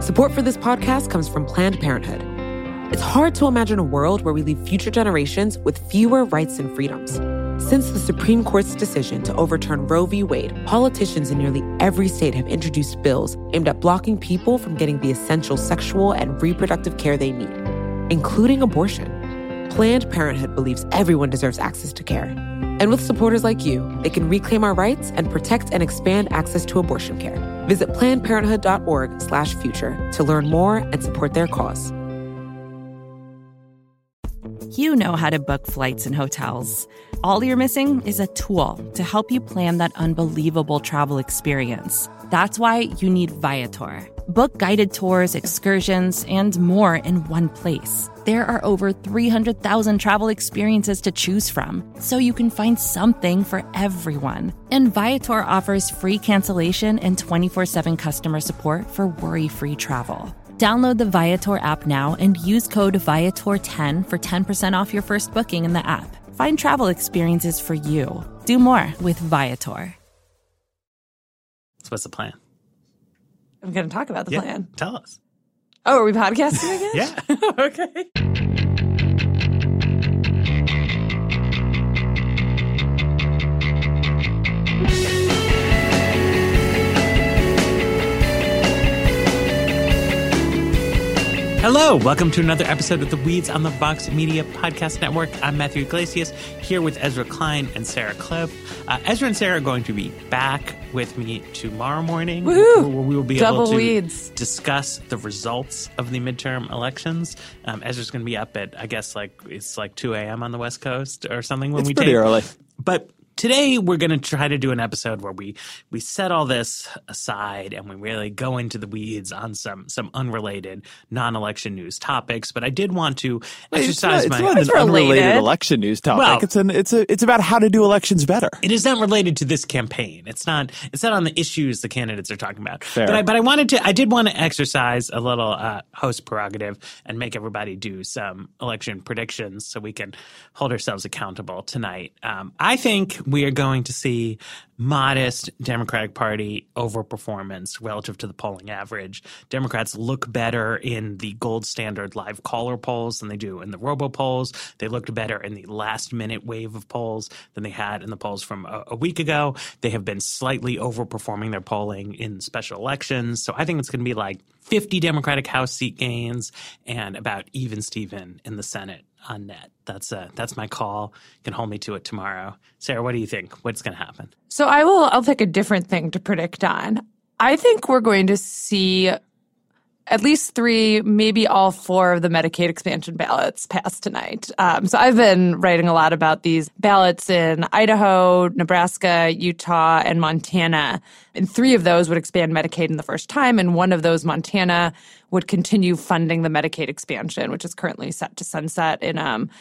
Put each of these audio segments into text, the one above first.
Support for this podcast comes from Planned Parenthood. It's hard to imagine a world where we leave future generations with fewer rights and freedoms. Since the Supreme Court's decision to overturn Roe v. Wade, politicians in nearly every state have introduced bills aimed at blocking people from getting the essential sexual and reproductive care they need, including abortion. Planned Parenthood believes everyone deserves access to care. And with supporters like you, they can reclaim our rights and protect and expand access to abortion care. Visit PlannedParenthood.org/future to learn more and support their cause. You know how to book flights and hotels. All you're missing is a tool to help you plan that unbelievable travel experience. That's why you need Viator. Book guided tours, excursions, and more in one place. There are over 300,000 travel experiences to choose from, so you can find something for everyone. And Viator offers free cancellation and 24/7 customer support for worry-free travel. Download the Viator app now and use code Viator10 for 10% off your first booking in the app. Find travel experiences for you. Do more with Viator. So what's the plan? I'm going to talk about the plan. Tell us. Oh, are we podcasting again? Yeah. Okay. Hello, welcome to another episode of The Weeds on the Vox Media Podcast Network. I'm Matthew Iglesias, here with Ezra Klein and Sarah Kliff. Ezra and Sarah are going to be back with me tomorrow morning. Woohoo! Where we will be Double able to weeds. discuss the results of the midterm elections. Ezra's going to be up at, I guess, it's 2 a.m. on the West Coast or something when it's we pretty take. early. But today, we're going to try to do an episode where we set all this aside and we really go into the weeds on some unrelated non-election news topics. But I did want to exercise it's not an unrelated election news topic. Well, it's about how to do elections better. It is not related to this campaign. It's not on the issues the candidates are talking about. Fair. But I did want to exercise a little host prerogative and make everybody do some election predictions so we can hold ourselves accountable tonight. I think we are going to see modest Democratic Party overperformance relative to the polling average. Democrats look better in the gold standard live caller polls than they do in the robo polls. They looked better in the last minute wave of polls than they had in the polls from a week ago. They have been slightly overperforming their polling in special elections. So I think it's going to be like 50 Democratic House seat gains and about even Steven in the Senate on net. That's my call. You can hold me to it tomorrow. Sarah, what do you think? What's going to happen? So I'll pick a different thing to predict on. I think we're going to see at least 3, maybe all 4 of the Medicaid expansion ballots pass tonight. So I've been writing a lot about these ballots in Idaho, Nebraska, Utah, and Montana. And 3 of those would expand Medicaid in the first time, and 1 of those, Montana, would continue funding the Medicaid expansion, which is currently set to sunset in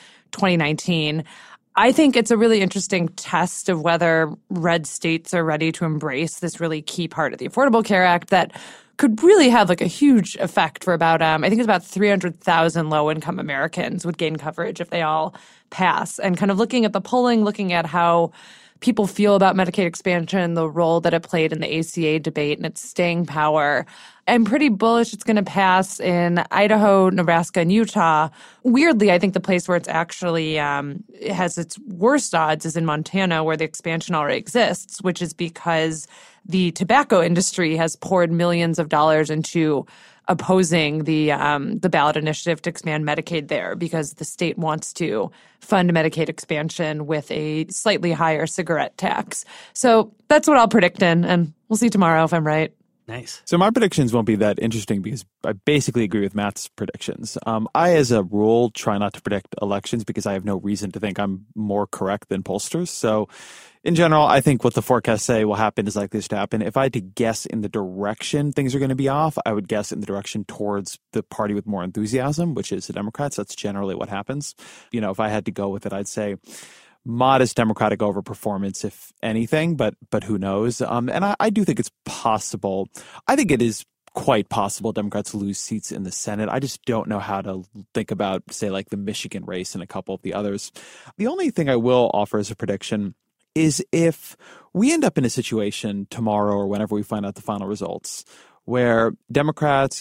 2019. I think it's a really interesting test of whether red states are ready to embrace this really key part of the Affordable Care Act that could really have a huge effect for about, I think it's about 300,000 low-income Americans would gain coverage if they all pass. And kind of looking at the polling, looking at how people feel about Medicaid expansion, the role that it played in the ACA debate and its staying power, I'm pretty bullish it's going to pass in Idaho, Nebraska, and Utah. Weirdly, I think the place where it's actually has its worst odds is in Montana, where the expansion already exists, which is because the tobacco industry has poured millions of dollars into opposing the ballot initiative to expand Medicaid there because the state wants to fund Medicaid expansion with a slightly higher cigarette tax. So that's what I'll predict in, and we'll see tomorrow if I'm right. Nice. So my predictions won't be that interesting because I basically agree with Matt's predictions. I, as a rule, try not to predict elections because I have no reason to think I'm more correct than pollsters. So in general, I think what the forecasts say will happen is likely to happen. If I had to guess in the direction things are going to be off, I would guess in the direction towards the party with more enthusiasm, which is the Democrats. That's generally what happens. If I had to go with it, I'd say modest Democratic overperformance, if anything, but who knows? And I do think it's possible. I think it is quite possible Democrats lose seats in the Senate. I just don't know how to think about, say, like the Michigan race and a couple of the others. The only thing I will offer as a prediction is if we end up in a situation tomorrow or whenever we find out the final results where Democrats,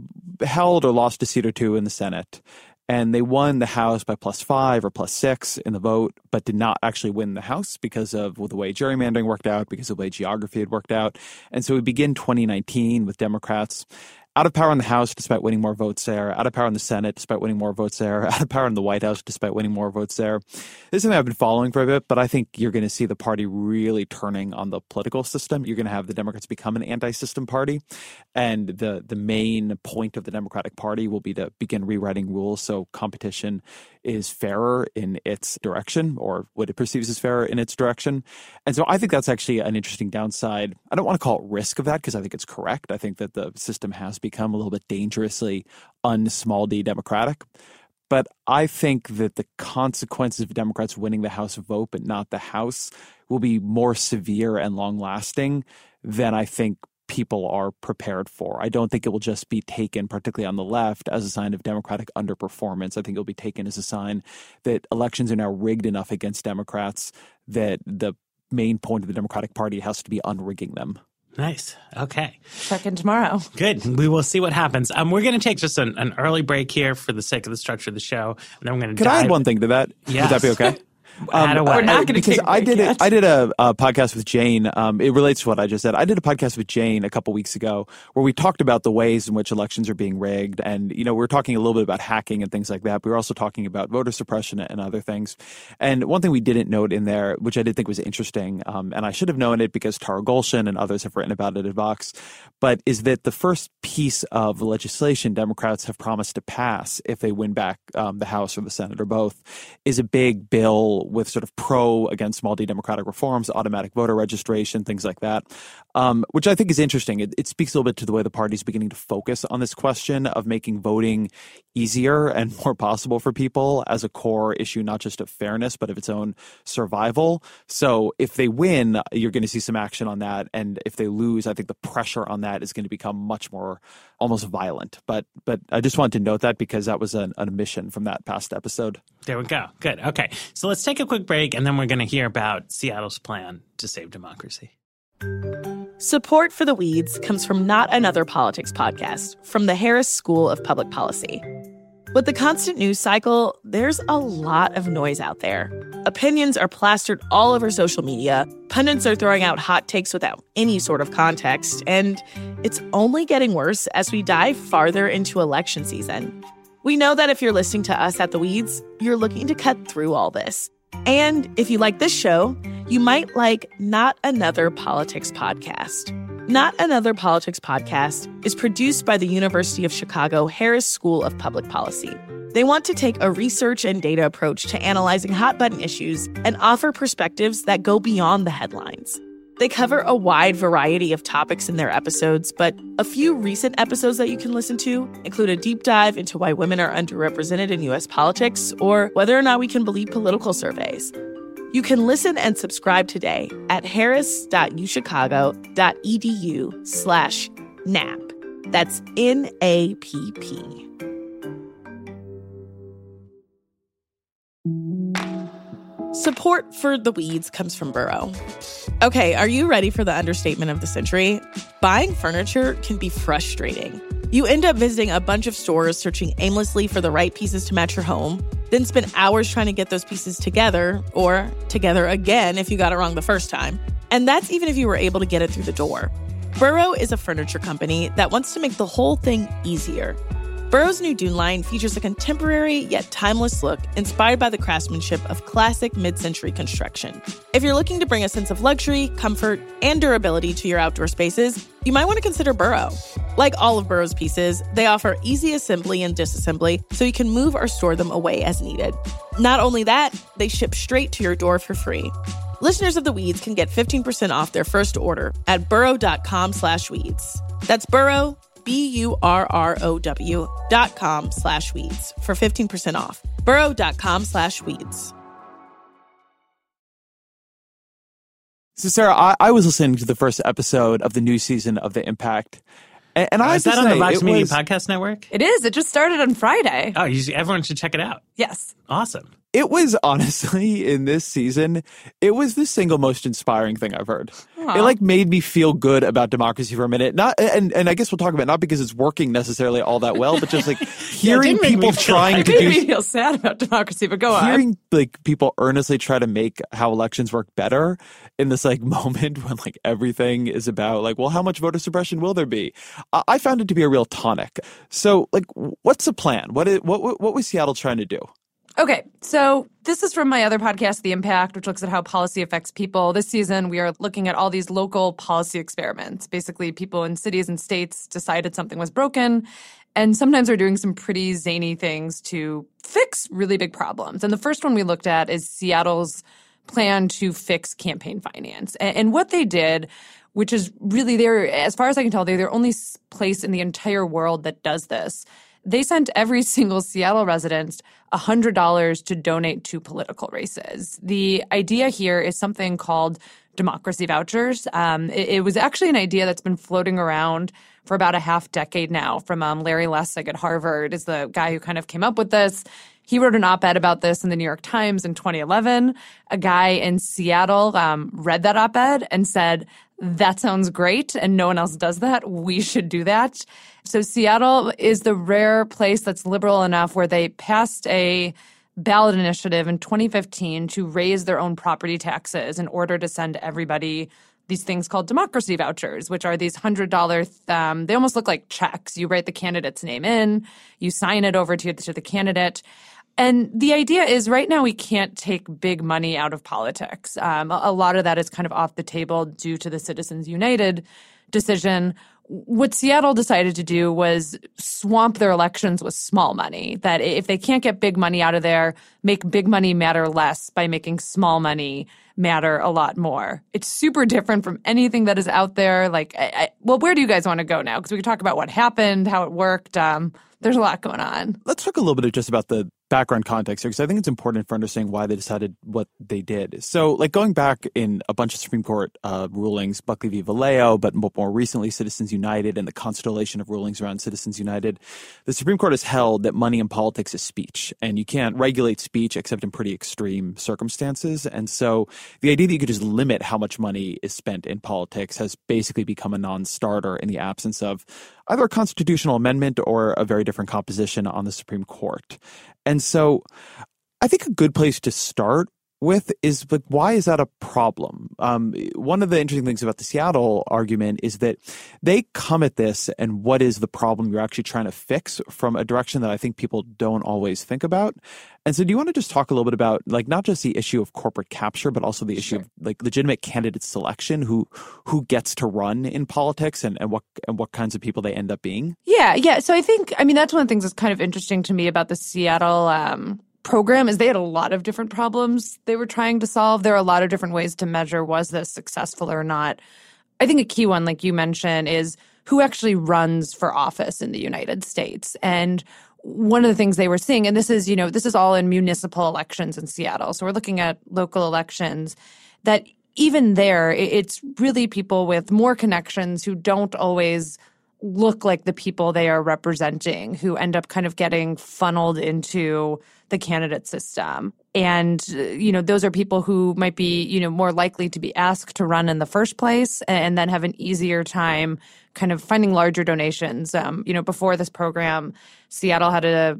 held or lost a seat or two in the Senate. And they won the House by +5 or +6 in the vote, but did not actually win the House because of the way gerrymandering worked out, because of the way geography had worked out. And so we begin 2019 with Democrats out of power in the House despite winning more votes there, out of power in the Senate despite winning more votes there, out of power in the White House despite winning more votes there. This is something I've been following for a bit, but I think you're going to see the party really turning on the political system. You're going to have the Democrats become an anti-system party, and the main point of the Democratic Party will be to begin rewriting rules so competition is fairer in its direction, or what it perceives as fairer in its direction. And so I think that's actually an interesting downside. I don't want to call it risk of that because I think it's correct. I think that the system has become a little bit dangerously un-small d democratic. But I think that the consequences of Democrats winning the House vote but not the House will be more severe and long-lasting than I think people are prepared for. I don't think it will just be taken, particularly on the left, as a sign of Democratic underperformance. I think it'll be taken as a sign that elections are now rigged enough against Democrats that the main point of the Democratic Party has to be unrigging them. Nice. Okay. Check in tomorrow. Good. We will see what happens. We're going to take just an early break here for the sake of the structure of the show, and then we're going to Could I add one thing to that? Yes. Would that be okay? We're not going to take a break yet. I did a podcast with Jane. It relates to what I just said. I did a podcast with Jane a couple weeks ago where we talked about the ways in which elections are being rigged. And, we were talking a little bit about hacking and things like that. We were also talking about voter suppression and other things. And one thing we didn't note in there, which I did think was interesting, and I should have known it because Tara Golshan and others have written about it at Vox, but is that the first piece of legislation Democrats have promised to pass if they win back the House or the Senate or both is a big bill with sort of against small d democratic reforms, automatic voter registration, things like that, which I think is interesting. It speaks a little bit to the way the party is beginning to focus on this question of making voting easier and more possible for people as a core issue, not just of fairness, but of its own survival. So if they win, you're going to see some action on that. And if they lose, I think the pressure on that is going to become much more almost violent. But I just wanted to note that because that was an omission from that past episode. There we go. Good. Okay. So let's take a quick break, and then we're going to hear about Seattle's plan to save democracy. Support for The Weeds comes from Not Another Politics podcast from the Harris School of Public Policy. With the constant news cycle, there's a lot of noise out there. Opinions are plastered all over social media, pundits are throwing out hot takes without any sort of context, and it's only getting worse as we dive farther into election season. We know that if you're listening to us at The Weeds, you're looking to cut through all this. And if you like this show, you might like Not Another Politics podcast. Not Another Politics podcast is produced by the University of Chicago Harris School of Public Policy. They want to take a research and data approach to analyzing hot-button issues and offer perspectives that go beyond the headlines. They cover a wide variety of topics in their episodes, but a few recent episodes that you can listen to include a deep dive into why women are underrepresented in U.S. politics or whether or not we can believe political surveys. You can listen and subscribe today at harris.uchicago.edu/NAP. That's NAPP. Support for The Weeds comes from Burrow. Okay, are you ready for the understatement of the century? Buying furniture can be frustrating. You end up visiting a bunch of stores searching aimlessly for the right pieces to match your home, then spend hours trying to get those pieces together, or together again if you got it wrong the first time. And that's even if you were able to get it through the door. Burrow is a furniture company that wants to make the whole thing easier. Burrow's new Dune line features a contemporary yet timeless look inspired by the craftsmanship of classic mid-century construction. If you're looking to bring a sense of luxury, comfort, and durability to your outdoor spaces, you might want to consider Burrow. Like all of Burrow's pieces, they offer easy assembly and disassembly so you can move or store them away as needed. Not only that, they ship straight to your door for free. Listeners of The Weeds can get 15% off their first order at burrow.com/weeds. That's Burrow, BURROW.com/weeds for 15% off. Burrow.com/weeds. So, Sarah, I was listening to the first episode of the new season of The Impact. And I is that on the Vox Media Podcast Network? It is. It just started on Friday. Oh, everyone should check it out. Yes. Awesome. It was honestly, in this season, it was the single most inspiring thing I've heard. Aww. It like made me feel good about democracy for a minute. And I guess we'll talk about it, not because it's working necessarily all that well, but just like hearing people trying to do. It made me feel sad about democracy, but go on. Hearing like people earnestly try to make how elections work better in this like moment when like everything is about like, well, how much voter suppression will there be? I found it to be a real tonic. So like, what's the plan? What was Seattle trying to do? Okay, so this is from my other podcast, The Impact, which looks at how policy affects people. This season, we are looking at all these local policy experiments. Basically, people in cities and states decided something was broken, and sometimes are doing some pretty zany things to fix really big problems. And the first one we looked at is Seattle's plan to fix campaign finance. And what they did, which is really, as far as I can tell, they're the only place in the entire world that does this. They sent every single Seattle resident $100 to donate to political races. The idea here is something called democracy vouchers. It was actually an idea that's been floating around for about a half decade now from Larry Lessig at Harvard is the guy who kind of came up with this. He wrote an op-ed about this in the New York Times in 2011. A guy in Seattle read that op-ed and said, that sounds great, and no one else does that. We should do that. So Seattle is the rare place that's liberal enough where they passed a ballot initiative in 2015 to raise their own property taxes in order to send everybody these things called democracy vouchers, which are these $100, they almost look like checks. You write the candidate's name in, you sign it over to the candidate. And the idea is right now we can't take big money out of politics. A lot of that is kind of off the table due to the Citizens United decision. What Seattle decided to do was swamp their elections with small money, that if they can't get big money out of there, make big money matter less by making small money matter a lot more. It's super different from anything that is out there. Like, well, where do you guys want to go now? Because we could talk about what happened, how it worked. There's a lot going on. Let's talk a little bit just about the background context here, because I think it's important for understanding why they decided what they did. So, like, going back in a bunch of Supreme Court rulings, Buckley v. Vallejo, but more recently Citizens United and the constellation of rulings around Citizens United, the Supreme Court has held that money in politics is speech, and you can't regulate speech except in pretty extreme circumstances. And so the idea that you could just limit how much money is spent in politics has basically become a non-starter in the absence of either a constitutional amendment or a very different composition on the Supreme Court. And so I think a good place to start with is, like, why is that a problem? One of the interesting things about the Seattle argument is that they come at this and what is the problem you're actually trying to fix from a direction that I think people don't always think about. And so do you want to just talk a little bit about, like, not just the issue of corporate capture, but also the issue of, like, legitimate candidate selection, who gets to run in politics and what kinds of people they end up being? Yeah. So I think, that's one of the things that's kind of interesting to me about the Seattle program is they had a lot of different problems they were trying to solve. There are a lot of different ways to measure was this successful or not. I think a key one, like you mentioned, is who actually runs for office in the United States. And one of the things they were seeing, and this is all in municipal elections in Seattle. So we're looking at local elections, that even there, it's really people with more connections who don't always look like the people they are representing, who end up kind of getting funneled into the candidate system. And, those are people who might be, more likely to be asked to run in the first place and then have an easier time kind of finding larger donations. Before this program, Seattle had a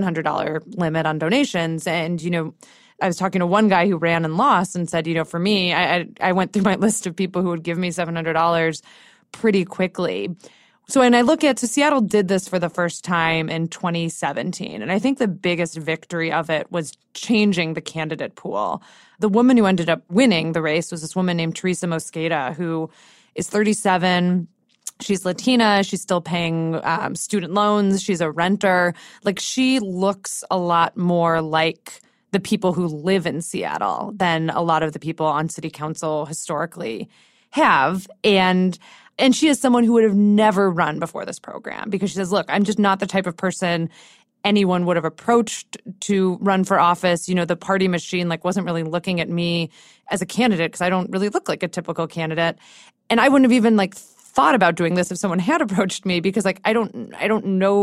$700 limit on donations. And, I was talking to one guy who ran and lost and said, for me, I went through my list of people who would give me $700 pretty quickly. So Seattle did this for the first time in 2017. And I think the biggest victory of it was changing the candidate pool. The woman who ended up winning the race was this woman named Teresa Mosqueda, who is 37. She's Latina. She's still paying student loans. She's a renter. Like, she looks a lot more like the people who live in Seattle than a lot of the people on city council historically have. And she is someone who would have never run before this program, because she says, look, I'm just not the type of person anyone would have approached to run for office. The party machine wasn't really looking at me as a candidate because I don't really look like a typical candidate. And I wouldn't have even thought about doing this if someone had approached me, because I don't know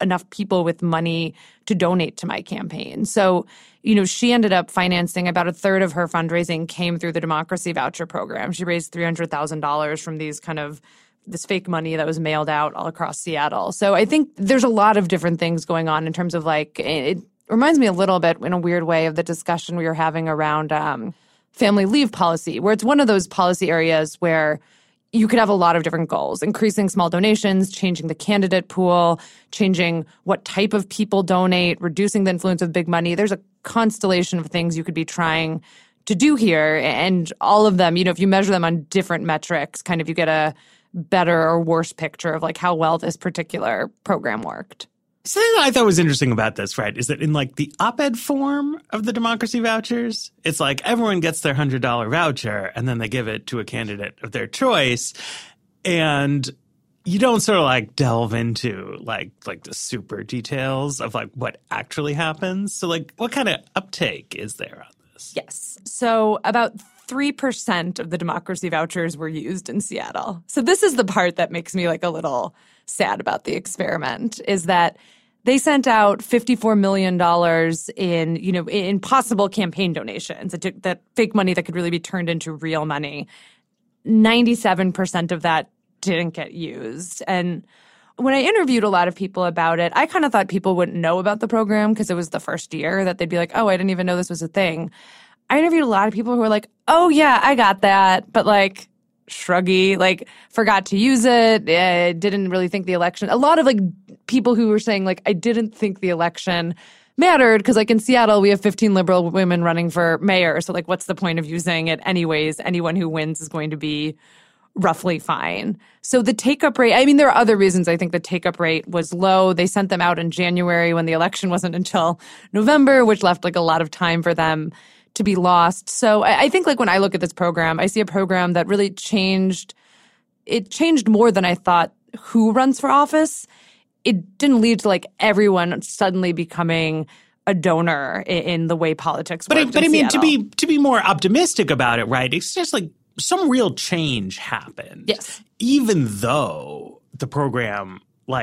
enough people with money to donate to my campaign. So, she ended up financing about a third of her fundraising came through the Democracy Voucher Program. She raised $300,000 from this fake money that was mailed out all across Seattle. So I think there's a lot of different things going on in terms of it reminds me a little bit in a weird way of the discussion we were having around family leave policy, where it's one of those policy areas where you could have a lot of different goals: increasing small donations, changing the candidate pool, changing what type of people donate, reducing the influence of big money. There's a constellation of things you could be trying to do here. And all of them, if you measure them on different metrics, kind of you get a better or worse picture of how well this particular program worked. Something that I thought was interesting about this, right, is that in the op-ed form of the democracy vouchers, it's everyone gets their $100 voucher and then they give it to a candidate of their choice. And you don't sort of delve into the super details of what actually happens. So what kind of uptake is there on this? Yes. So about 3% of the democracy vouchers were used in Seattle. So this is the part that makes me a little sad about the experiment, is that they sent out $54 million in possible campaign donations, that fake money that could really be turned into real money. 97% of that didn't get used. And when I interviewed a lot of people about it, I kind of thought people wouldn't know about the program because it was the first year, that they'd be oh, I didn't even know this was a thing. I interviewed a lot of people who were oh, yeah, I got that, but shruggy, forgot to use it, didn't really think the election. A lot of people who were saying I didn't think the election mattered because in Seattle we have 15 liberal women running for mayor. So what's the point of using it anyways? Anyone who wins is going to be roughly fine. So the take-up rate, there are other reasons I think the take-up rate was low. They sent them out in January when the election wasn't until November, which left a lot of time for them to be lost. So I think when I look at this program, I see a program that really changed. It changed more than I thought who runs for office. It didn't lead to everyone suddenly becoming a donor in the way politics works. But to be more optimistic about it, right? It's just some real change happened. Yes. Even though the program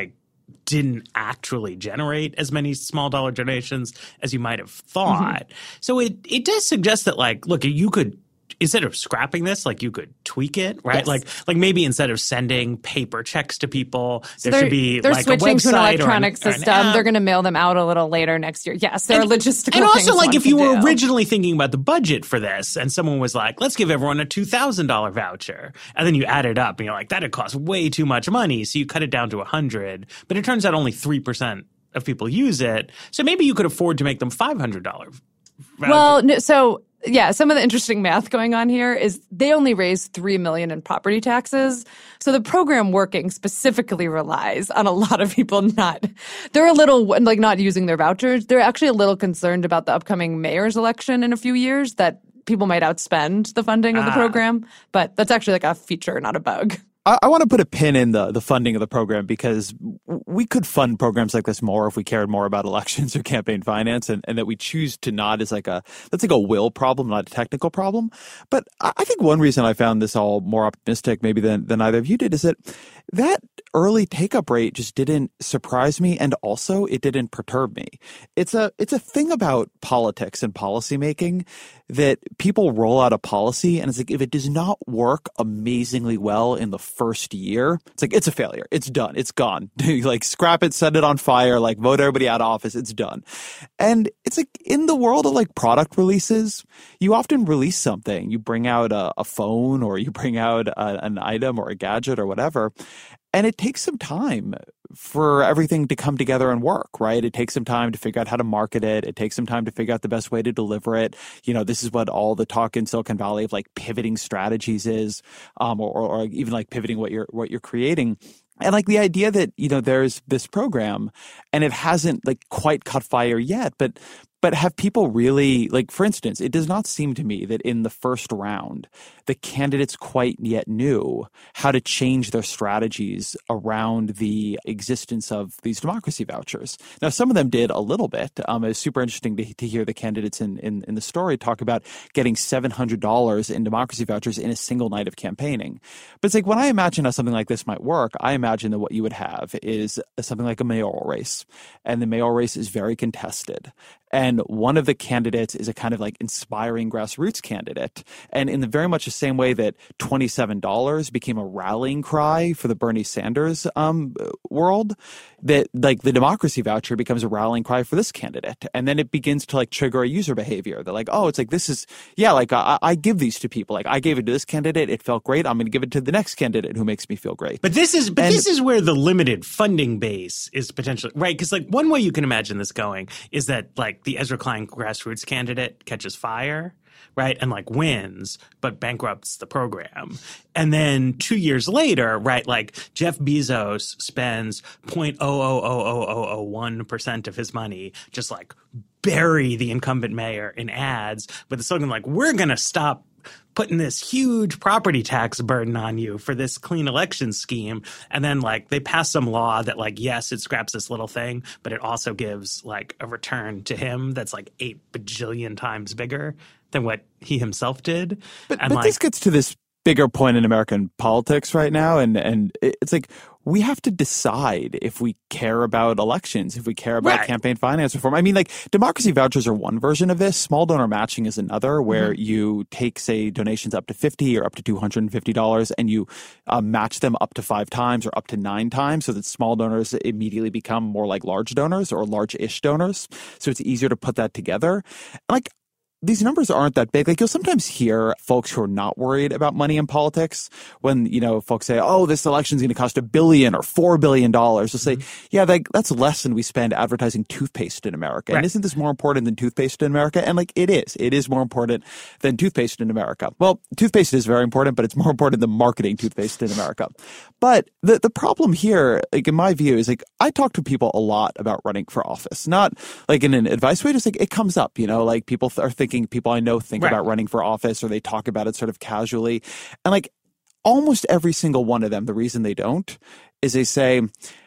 didn't actually generate as many small dollar donations as you might have thought. Mm-hmm. So it does suggest that look, you could, instead of scrapping this, you could tweak it, right? Yes. Like maybe instead of sending paper checks to people, there should be they're a website switching to an electronic system. They're going to mail them out a little later next year. Yes, there are logistical and things. And also, if you were originally thinking about the budget for this, and someone was let's give everyone a $2,000 voucher, and then you add it up, and you're that'd cost way too much money, so you cut it down to $100. But it turns out only 3% of people use it, so maybe you could afford to make them $500 voucher. Well, so. Yeah, some of the interesting math going on here is they only raised $3 million in property taxes. So the program working specifically relies on a lot of people they're a little not using their vouchers. They're actually a little concerned about the upcoming mayor's election in a few years, that people might outspend the funding of the program. But that's actually a feature, not a bug. I want to put a pin in the funding of the program, because we could fund programs like this more if we cared more about elections or campaign finance, and that we choose to not is that's a will problem, not a technical problem. But I think one reason I found this all more optimistic maybe than either of you did is that early take-up rate just didn't surprise me, and also it didn't perturb me. It's a thing about politics and policymaking that people roll out a policy, and it's if it does not work amazingly well in the first year, it's a failure. It's done. It's gone. Scrap it, set it on fire, vote everybody out of office. It's done. And it's in the world of product releases, you often release something. You bring out a phone, or you bring out an item or a gadget or whatever. And it takes some time for everything to come together and work, right? It takes some time to figure out how to market it. It takes some time to figure out the best way to deliver it. This is what all the talk in Silicon Valley of pivoting strategies is, or even pivoting what you're creating. And the idea that, there's this program and it hasn't quite caught fire yet, but But have people really, like, for instance, it does not seem to me that in the first round, the candidates quite yet knew how to change their strategies around the existence of these democracy vouchers. Now, some of them did a little bit. It's super interesting to hear the candidates in the story talk about getting $700 in democracy vouchers in a single night of campaigning. But it's like, when I imagine how something like this might work, I imagine that what you would have is something like a mayoral race. And the mayoral race is very contested. And one of the candidates is a kind of like inspiring grassroots candidate. And in the very much the same way that $27 became a rallying cry for the Bernie Sanders world, that like the democracy voucher becomes a rallying cry for this candidate. And then it begins to like trigger a user behavior. They're like, oh, it's like, this is, yeah, like I give these to people. Like I gave it to this candidate. It felt great. I'm going to give it to the next candidate who makes me feel great. But this is where the limited funding base is potentially right. Because like one way you can imagine this going is that like the Ezra Klein grassroots candidate catches fire, right, and like wins, but bankrupts the program. And then 2 years later, right, like Jeff Bezos spends 0.00001% of his money just like bury the incumbent mayor in ads with the slogan like, we're going to stop putting this huge property tax burden on you for this clean election scheme. And then like they pass some law that like, yes, it scraps this little thing, but it also gives like a return to him that's like 8 bajillion times bigger than what he himself did. But this gets to this bigger point in American politics right now. And it's like, we have to decide if we care about elections, if we care about campaign finance reform. I mean, like democracy vouchers are one version of this. Small donor matching is another, where you take, say, donations up to $50 or up to $250 and you match them up to 5 times or up to 9 times so that small donors immediately become more like large donors or large-ish donors. So it's easier to put that together. Like, these numbers aren't that big. Like you'll sometimes hear folks who are not worried about money in politics when, you know, folks say, oh, this election is going to cost $1 billion or $4 billion. They'll say, yeah, that's less than we spend advertising toothpaste in America. Right. And isn't this more important than toothpaste in America? And like it is more important than toothpaste in America. Well, toothpaste is very important, but it's more important than marketing toothpaste in America. But the problem here, like in my view, is like I talk to people a lot about running for office, not like in an advice way, just like it comes up, you know, like people are thinking, people I know think about running for office, or they talk about it sort of casually. And like almost every single one of them, the reason they don't is they say,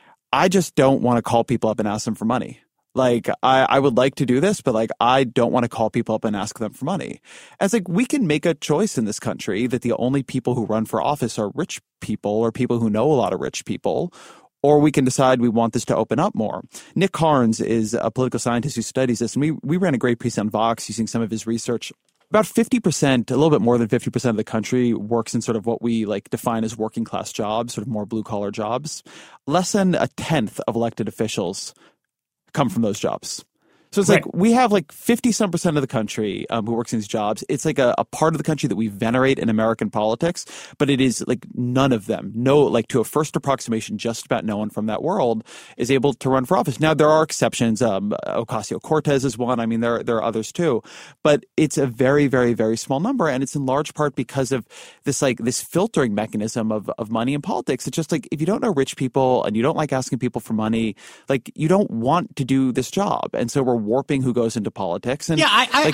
I just don't want to call people up and ask them for money. Like, I would like to do this, but like, I don't want to call people up and ask them for money. And it's like, we can make a choice in this country that the only people who run for office are rich people or people who know a lot of rich people. Or we can decide we want this to open up more. Nick Carnes is a political scientist who studies this. And we ran a great piece on Vox using some of his research. About 50%, a little bit more than 50% of the country works in sort of what we like define as working class jobs, sort of more blue collar jobs. Less than a tenth of elected officials come from those jobs. So it's like we have like 50-some% of the country who works in these jobs. It's like a part of the country that we venerate in American politics, but it is like none of them, like to a first approximation, just about no one from that world is able to run for office. Now, there are exceptions. Ocasio-Cortez is one. I mean, there are others too. But it's a very, very, very small number. And it's in large part because of this filtering mechanism of money in politics. It's just like if you don't know rich people and you don't like asking people for money, like you don't want to do this job. And so we're warping who goes into politics. And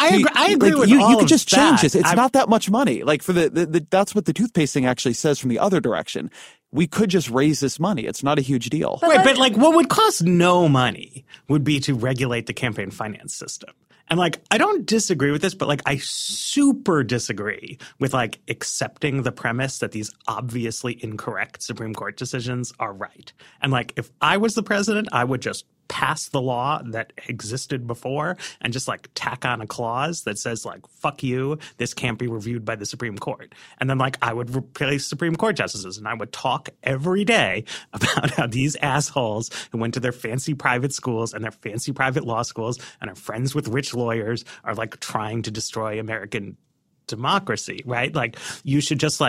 I agree with all you could just change that. this. It's not that much money. Like for that's what the toothpaste thing actually says from the other direction. We could just raise this money. It's not a huge deal. But like what would cost no money would be to regulate the campaign finance system. And like, I don't disagree with this, but like, I super disagree with like accepting the premise that these obviously incorrect Supreme Court decisions are right. And like, if I was the president, I would just pass the law that existed before and just like tack on a clause that says like, fuck you, this can't be reviewed by the Supreme Court. And then like I would replace Supreme Court justices and I would talk every day about how these assholes who went to their fancy private schools and their fancy private law schools and are friends with rich lawyers are like trying to destroy American democracy, right? Like you should just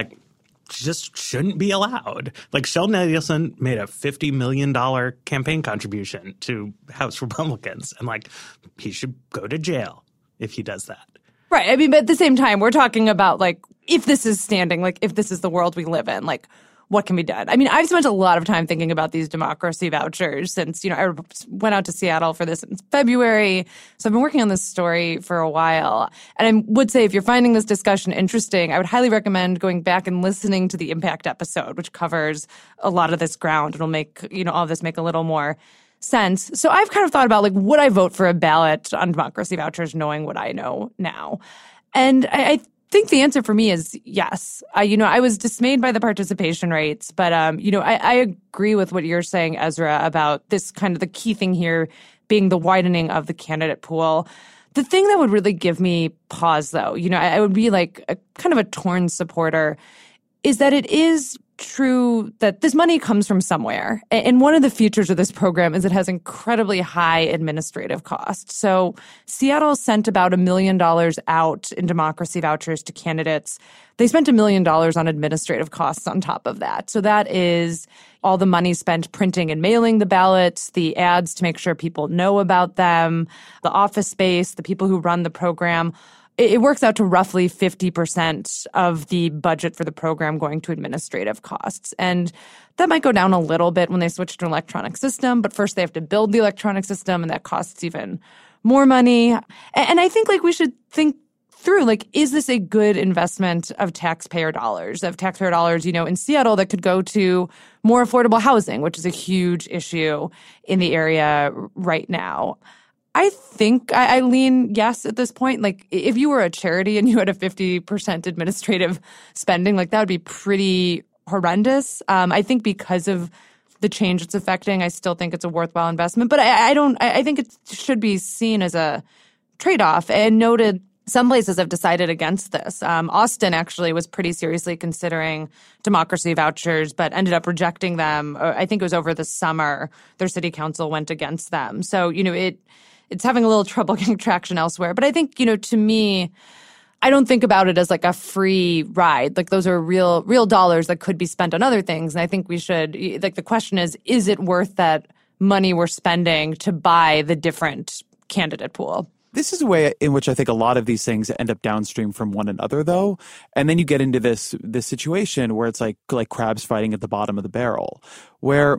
shouldn't be allowed. Like Sheldon Adelson made a $50 million campaign contribution to House Republicans, and like he should go to jail if he does that. Right. I mean, but at the same time, we're talking about like if this is standing, like if this is the world we live in, like what can be done. I mean, I've spent a lot of time thinking about these democracy vouchers since, I went out to Seattle for this in February. So I've been working on this story for a while. And I would say if you're finding this discussion interesting, I would highly recommend going back and listening to the Impact episode, which covers a lot of this ground. It'll make, all of this make a little more sense. So I've kind of thought about, would I vote for a ballot on democracy vouchers knowing what I know now? And I think the answer for me is yes. I was dismayed by the participation rates, but, I agree with what you're saying, Ezra, about this kind of the key thing here being the widening of the candidate pool. The thing that would really give me pause, though, I would be like a kind of a torn supporter, is that it is true that this money comes from somewhere. And one of the features of this program is it has incredibly high administrative costs. So Seattle sent about $1 million out in democracy vouchers to candidates. They spent $1 million on administrative costs on top of that. So that is all the money spent printing and mailing the ballots, the ads to make sure people know about them, the office space, the people who run the program. It works out to roughly 50% of the budget for the program going to administrative costs. And that might go down a little bit when they switch to an electronic system, but first they have to build the electronic system, and that costs even more money. And I think we should think through, is this a good investment of taxpayer dollars, in Seattle that could go to more affordable housing, which is a huge issue in the area right now. I think I lean yes at this point. If you were a charity and you had a 50% administrative spending, that would be pretty horrendous. I think because of the change it's affecting, I still think it's a worthwhile investment. But I think it should be seen as a trade-off. And noted some places have decided against this. Austin actually was pretty seriously considering democracy vouchers, but ended up rejecting them. I think it was over the summer. Their city council went against them. So, it's having a little trouble getting traction elsewhere. But I think, to me, I don't think about it as a free ride. Those are real dollars that could be spent on other things. And I think we should, the question is it worth that money we're spending to buy the different candidate pool? This is a way in which I think a lot of these things end up downstream from one another, though. And then you get into this situation where it's like crabs fighting at the bottom of the barrel, where,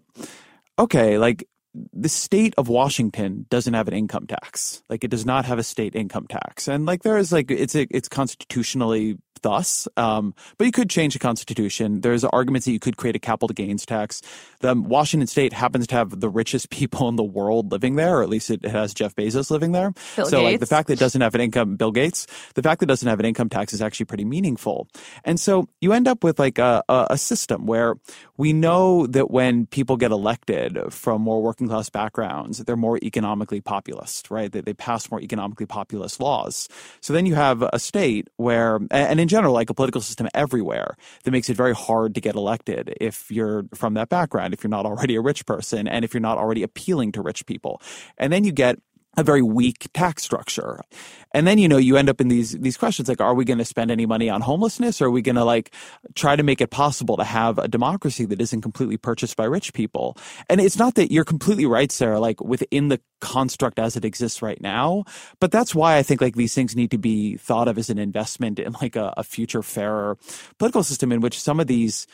okay, the state of Washington doesn't have an income tax. It does not have a state income tax. And there is it's constitutionally thus. But you could change the Constitution. There's arguments that you could create a capital gains tax. The Washington state happens to have the richest people in the world living there, or at least it has Jeff Bezos living there. Bill Gates. The fact that it doesn't have an income, Bill Gates, the fact that it doesn't have an income tax is actually pretty meaningful. And so you end up with a system where we know that when people get elected from more working class backgrounds, they're more economically populist, right? They pass more economically populist laws. So then you have a state where, and in general, a political system everywhere that makes it very hard to get elected if you're from that background, if you're not already a rich person, and if you're not already appealing to rich people. And then you get a very weak tax structure. And then, you end up in these questions are we going to spend any money on homelessness? Or are we going to try to make it possible to have a democracy that isn't completely purchased by rich people? And it's not that you're completely right, Sarah, within the construct as it exists right now. But that's why I think these things need to be thought of as an investment in a future fairer political system in which some of these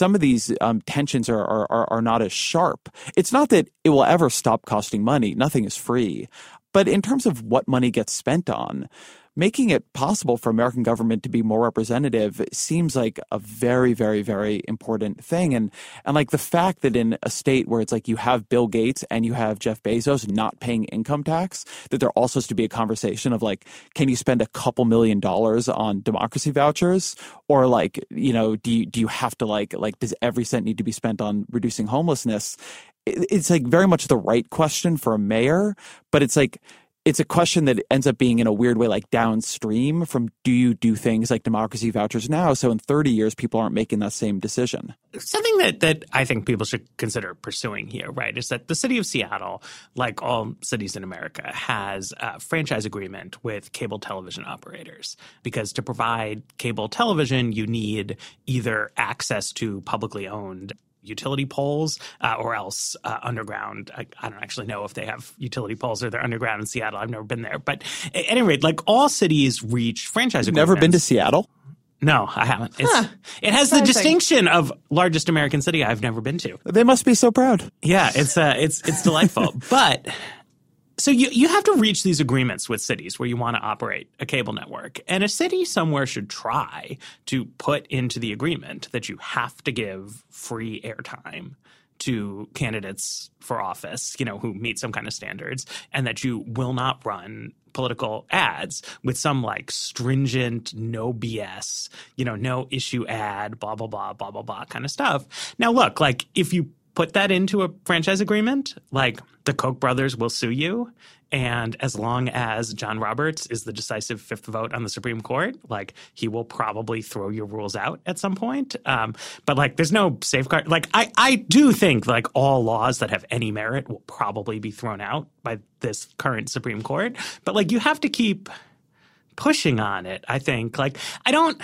tensions are not as sharp. It's not that it will ever stop costing money. Nothing is free. But in terms of what money gets spent on, making it possible for American government to be more representative seems like a very, very, very important thing. And the fact that in a state where it's you have Bill Gates and you have Jeff Bezos not paying income tax, that there also has to be a conversation of can you spend a couple $1 million on democracy vouchers? Or do you have to does every cent need to be spent on reducing homelessness? It's very much the right question for a mayor, but it's a question that ends up being in a weird way downstream from do you do things like democracy vouchers now so in 30 years people aren't making that same decision? Something that I think people should consider pursuing here, right, is that the city of Seattle, like all cities in America, has a franchise agreement with cable television operators because to provide cable television you need either access to publicly owned utility poles or else underground. I don't actually know if they have utility poles or they're underground in Seattle. I've never been there. But at any rate, all cities reach franchise agreements. Never been to Seattle? No, I haven't. It has the distinction of largest American city I've never been to. They must be so proud. Yeah, it's delightful. But so you have to reach these agreements with cities where you want to operate a cable network. And a city somewhere should try to put into the agreement that you have to give free airtime to candidates for office, who meet some kind of standards, and that you will not run political ads with some like stringent, no BS, no issue ad, blah, blah, blah, blah, blah, blah kind of stuff. Now, look, like if you put that into a franchise agreement, like the Koch brothers will sue you. And as long as John Roberts is the decisive fifth vote on the Supreme Court, like he will probably throw your rules out at some point. But like there's no safeguard. Like I do think like all laws that have any merit will probably be thrown out by this current Supreme Court. But like you have to keep pushing on it, I think. Like I don't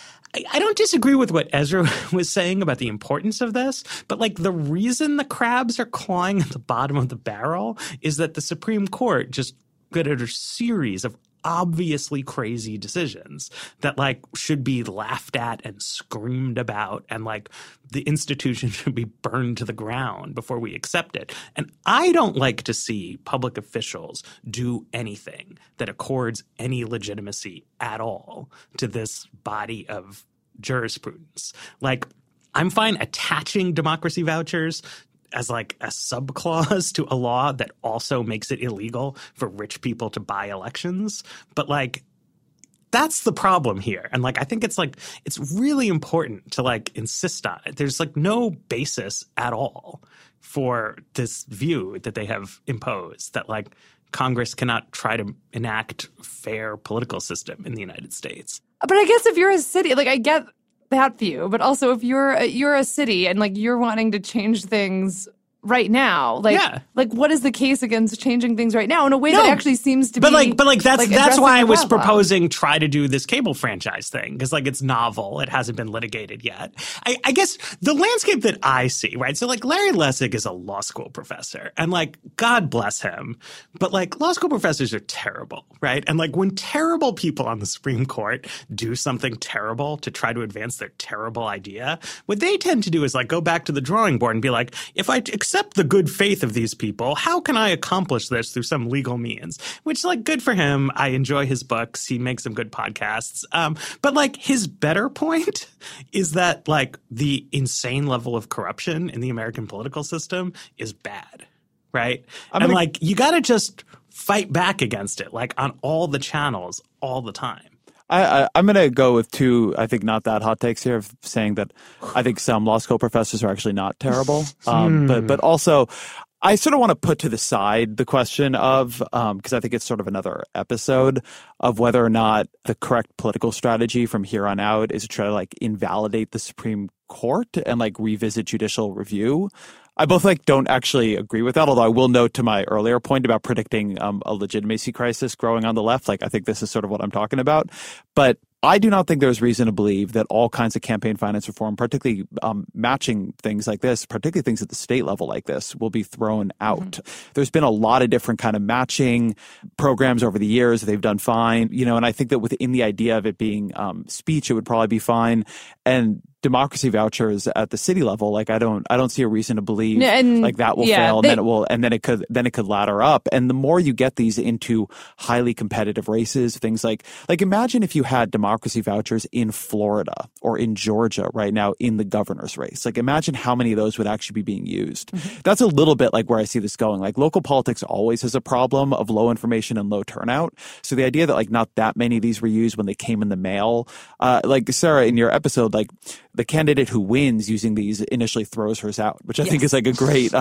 disagree with what Ezra was saying about the importance of this, but like the reason the crabs are clawing at the bottom of the barrel is that the Supreme Court just got a series of obviously crazy decisions that like should be laughed at and screamed about, and like the institution should be burned to the ground before we accept it. And I don't like to see public officials do anything that accords any legitimacy at all to this body of jurisprudence. Like, I'm fine attaching democracy vouchers as like a subclause to a law that also makes it illegal for rich people to buy elections. But like, that's the problem here. And like, I think it's really important to like insist on it. There's like no basis at all for this view that they have imposed that like Congress cannot try to enact fair political system in the United States. But I guess if you're a city, like I get that view, but also if you're a city and like you're wanting to change things right now, like what is the case against changing things right now in a way that actually seems to be that's why I was proposing try to do this cable franchise thing, because like it's novel, it hasn't been litigated yet. I guess the landscape that I see, right? So like Larry Lessig is a law school professor, and like God bless him, but like law school professors are terrible, right? And like when terrible people on the Supreme Court do something terrible to try to advance their terrible idea, what they tend to do is like go back to the drawing board and be like, if I accept the good faith of these people, how can I accomplish this through some legal means? Which, like, good for him. I enjoy his books. He makes some good podcasts. But, like, his better point is that, like, the insane level of corruption in the American political system is bad, right? And, like, you got to just fight back against it, like, on all the channels all the time. I'm going to go with two, I think, not that hot takes here, of saying that I think some law school professors are actually not terrible. But also, I sort of want to put to the side the question of, because I think it's sort of another episode, of whether or not the correct political strategy from here on out is to try to like invalidate the Supreme Court and like revisit judicial review. I both like don't actually agree with that, although I will note to my earlier point about predicting a legitimacy crisis growing on the left. Like I think this is sort of what I'm talking about. But I do not think there's reason to believe that all kinds of campaign finance reform, particularly matching things like this, particularly things at the state level like this, will be thrown out. Mm-hmm. There's been a lot of different kind of matching programs over the years. They've done fine, and I think that within the idea of it being speech, it would probably be fine. And democracy vouchers at the city level, like I don't see a reason to believe like that will fail, and then it could ladder up. And the more you get these into highly competitive races, things like imagine if you had democracy vouchers in Florida or in Georgia right now in the governor's race. Like imagine how many of those would actually be being used. Mm-hmm. That's a little bit like where I see this going. Like local politics always has a problem of low information and low turnout. So the idea that like not that many of these were used when they came in the mail, like Sarah, in your episode, like the candidate who wins using these initially throws hers out, which I think is like a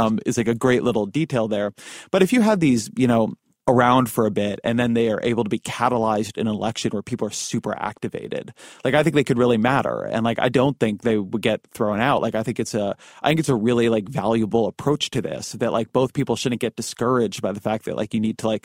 great little detail there. But if you had these, around for a bit and then they are able to be catalyzed in an election where people are super activated, like I think they could really matter. And like I don't think they would get thrown out. Like I think it's a really like valuable approach to this, that like both people shouldn't get discouraged by the fact that like you need to like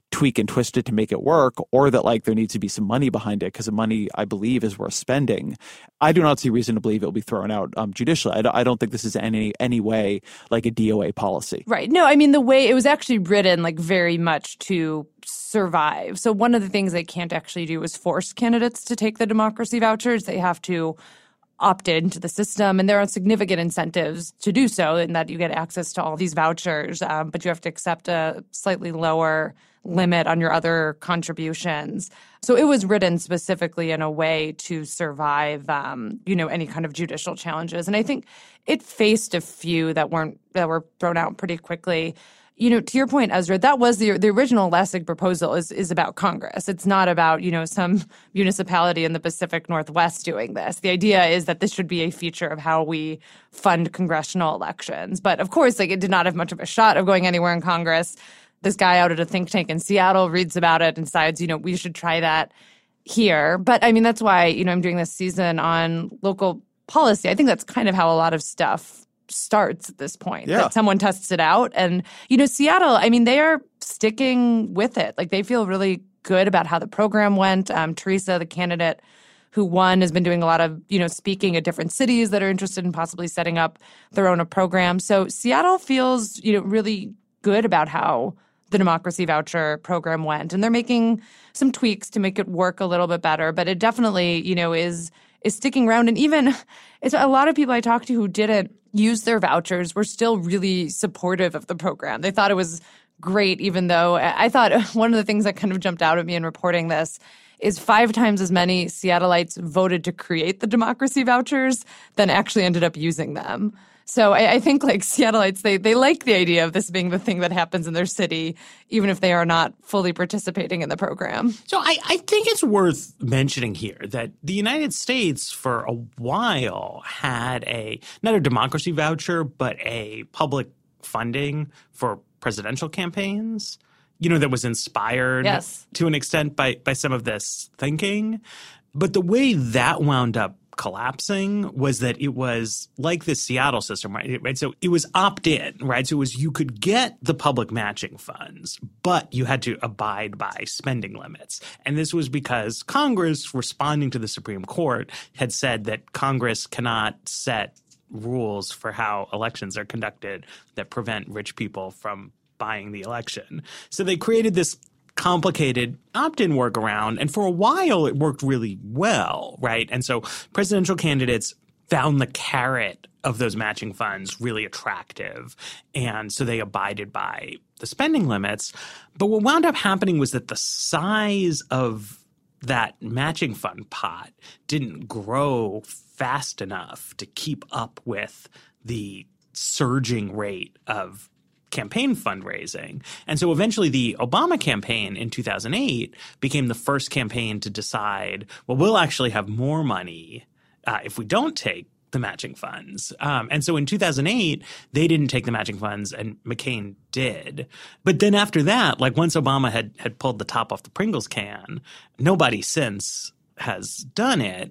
tweak and twist it to make it work, or that like there needs to be some money behind it because the money, I believe, is worth spending. I do not see reason to believe it will be thrown out judicially. I don't think this is any way like a DOA policy. Right. No, I mean, the way it was actually written like very much to survive. So one of the things they can't actually do is force candidates to take the democracy vouchers. They have to opt into the system, and there are significant incentives to do so in that you get access to all these vouchers, but you have to accept a slightly lower limit on your other contributions. So it was written specifically in a way to survive, any kind of judicial challenges. And I think it faced a few that were thrown out pretty quickly. To your point, Ezra, that was the original Lessig proposal is about Congress. It's not about, some municipality in the Pacific Northwest doing this. The idea is that this should be a feature of how we fund congressional elections. But of course, it did not have much of a shot of going anywhere in Congress. This guy out at a think tank in Seattle reads about it and decides, we should try that here. But I mean, that's why, I'm doing this season on local policy. I think that's kind of how a lot of stuff starts at this point, that someone tests it out. And, Seattle, I mean, they are sticking with it. Like, they feel really good about how the program went. Teresa, the candidate who won, has been doing a lot of, speaking at different cities that are interested in possibly setting up their own program. So Seattle feels, really good about how the democracy voucher program went. And they're making some tweaks to make it work a little bit better. But it definitely, is sticking around. And even it's a lot of people I talked to who didn't use their vouchers were still really supportive of the program. They thought it was great, even though I thought one of the things that kind of jumped out at me in reporting this is 5 times as many Seattleites voted to create the democracy vouchers than actually ended up using them. So I think like Seattleites, they like the idea of this being the thing that happens in their city, even if they are not fully participating in the program. So I think it's worth mentioning here that the United States for a while had not a democracy voucher, but a public funding for presidential campaigns, that was inspired to an extent by some of this thinking. But the way that wound up collapsing was that it was like the Seattle system, right? So it was opt-in, right? So it was you could get the public matching funds, but you had to abide by spending limits. And this was because Congress, responding to the Supreme Court, had said that Congress cannot set rules for how elections are conducted that prevent rich people from buying the election. So they created this complicated opt-in workaround, and for a while it worked really well, right? And so presidential candidates found the carrot of those matching funds really attractive, and so they abided by the spending limits. But what wound up happening was that the size of that matching fund pot didn't grow fast enough to keep up with the surging rate of campaign fundraising. And so eventually the Obama campaign in 2008 became the first campaign to decide, well, we'll actually have more money if we don't take the matching funds. And so in 2008, they didn't take the matching funds and McCain did. But then after that, like once Obama had pulled the top off the Pringles can, nobody since has done it.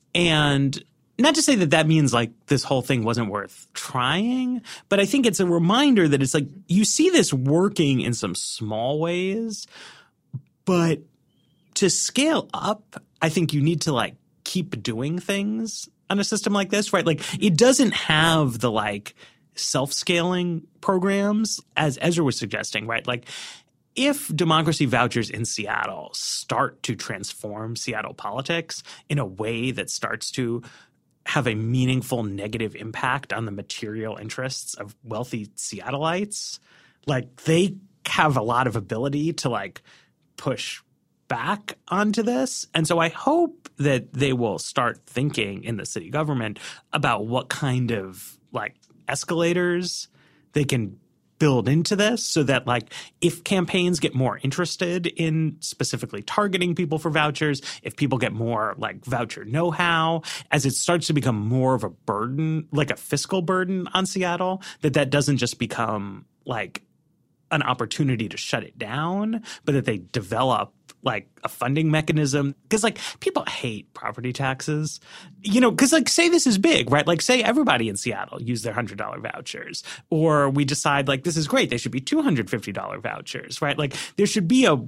And not to say that that means like this whole thing wasn't worth trying, but I think it's a reminder that it's like you see this working in some small ways, but to scale up, I think you need to like keep doing things on a system like this, right? Like it doesn't have the like self-scaling programs as Ezra was suggesting, right? Like if democracy vouchers in Seattle start to transform Seattle politics in a way that starts to have a meaningful negative impact on the material interests of wealthy Seattleites, like they have a lot of ability to like push back onto this. And so I hope that they will start thinking in the city government about what kind of like escalators they can build into this so that like if campaigns get more interested in specifically targeting people for vouchers, if people get more like voucher know-how, as it starts to become more of a burden, like a fiscal burden on Seattle, that doesn't just become like an opportunity to shut it down, but that they develop like a funding mechanism. Because like people hate property taxes, you know, because like say this is big, right? Like say everybody in Seattle use their $100 vouchers, or we decide like this is great, they should be $250 vouchers, right? Like there should be a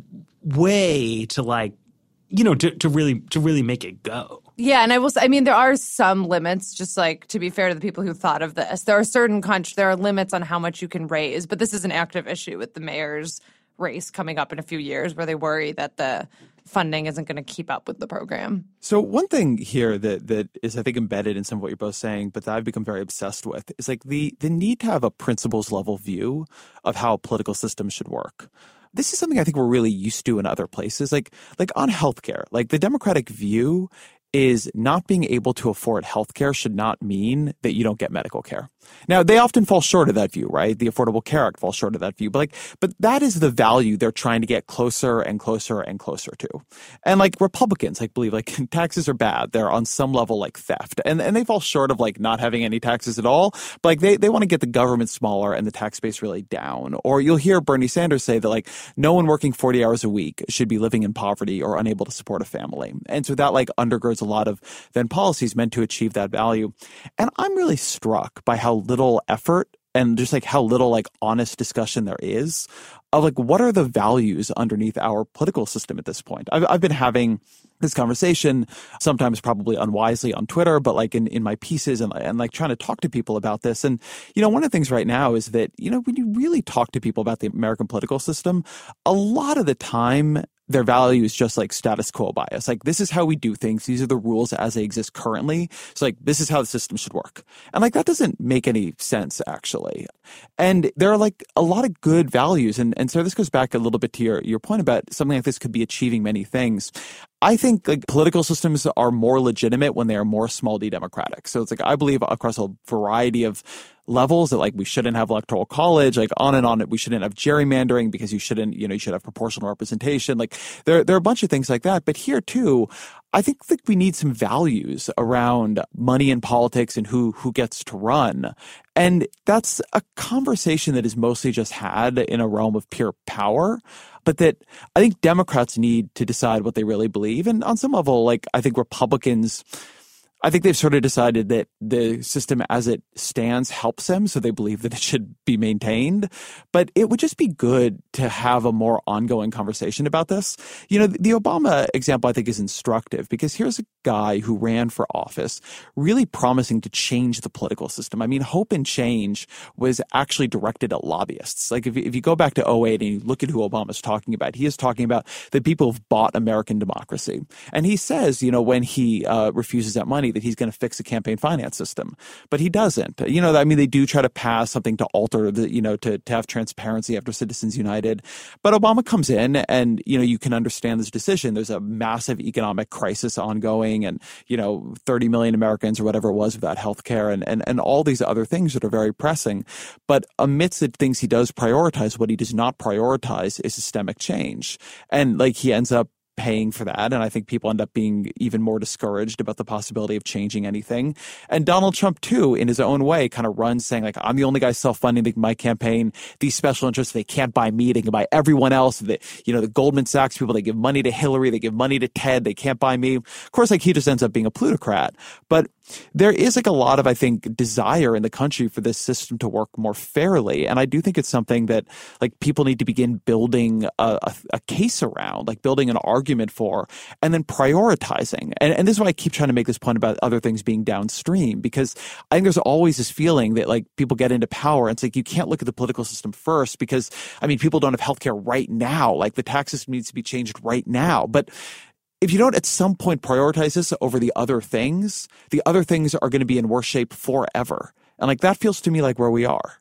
way to like, you know, to really make it go. Yeah, and there are some limits, just like to be fair to the people who thought of this. There are there are limits on how much you can raise, but this is an active issue with the mayor's race coming up in a few years where they worry that the funding isn't going to keep up with the program. So one thing here that is, I think, embedded in some of what you're both saying, but that I've become very obsessed with is like the need to have a principles level view of how a political system should work. This is something I think we're really used to in other places, like on healthcare. Like the Democratic view is not being able to afford healthcare should not mean that you don't get medical care. Now, they often fall short of that view, right? The Affordable Care Act falls short of that view. But that is the value they're trying to get closer and closer and closer to. And like Republicans, like believe like taxes are bad. They're on some level like theft. And they fall short of like not having any taxes at all. But like they want to get the government smaller and the tax base really down. Or you'll hear Bernie Sanders say that like no one working 40 hours a week should be living in poverty or unable to support a family. And so that like undergirds a lot of then policies meant to achieve that value. And I'm really struck by how little effort and just like how little like honest discussion there is of like what are the values underneath our political system at this point. I've been having this conversation, sometimes probably unwisely on Twitter, but like in my pieces and like trying to talk to people about this. And, you know, one of the things right now is that, you know, when you really talk to people about the American political system, a lot of the time their value is just like status quo bias. Like, this is how we do things. These are the rules as they exist currently. So like, this is how the system should work. And like, that doesn't make any sense, actually. And there are like a lot of good values. And so this goes back a little bit to your point about something like this could be achieving many things. I think like political systems are more legitimate when they are more small d democratic. So it's like, I believe across a variety of levels that like we shouldn't have electoral college, like on and on. We shouldn't have gerrymandering because you should have proportional representation. Like there are a bunch of things like that. But here too, I think that we need some values around money in politics and who gets to run. And that's a conversation that is mostly just had in a realm of pure power, but that I think Democrats need to decide what they really believe. And on some level, like I think Republicans, I think they've sort of decided that the system as it stands helps them, so they believe that it should be maintained. But it would just be good to have a more ongoing conversation about this. You know, the Obama example, I think, is instructive because here's a guy who ran for office really promising to change the political system. I mean, Hope and Change was actually directed at lobbyists. Like if you go back to 2008 and you look at who Obama's talking about, he is talking about the people who've bought American democracy. And he says, you know, when he refuses that money, that he's going to fix the campaign finance system, but he doesn't. You know, I mean, they do try to pass something to alter the, you know, to have transparency after Citizens United. But Obama comes in and, you know, you can understand this decision. There's a massive economic crisis ongoing and, you know, 30 million Americans or whatever it was without health care and all these other things that are very pressing. But amidst the things he does prioritize, what he does not prioritize is systemic change. And like he ends up paying for that. And I think people end up being even more discouraged about the possibility of changing anything. And Donald Trump, too, in his own way, kind of runs saying, like, I'm the only guy self-funding my campaign. These special interests, they can't buy me. They can buy everyone else. The Goldman Sachs people, they give money to Hillary. They give money to Ted. They can't buy me. Of course, like, he just ends up being a plutocrat. But there is like a lot of, I think, desire in the country for this system to work more fairly. And I do think it's something that like people need to begin building a case around, like building an argument for, and then prioritizing. And this is why I keep trying to make this point about other things being downstream, because I think there's always this feeling that like people get into power and it's like you can't look at the political system first because, I mean, people don't have healthcare right now. Like the tax system needs to be changed right now. But if you don't at some point prioritize this over the other things are going to be in worse shape forever. And like that feels to me like where we are.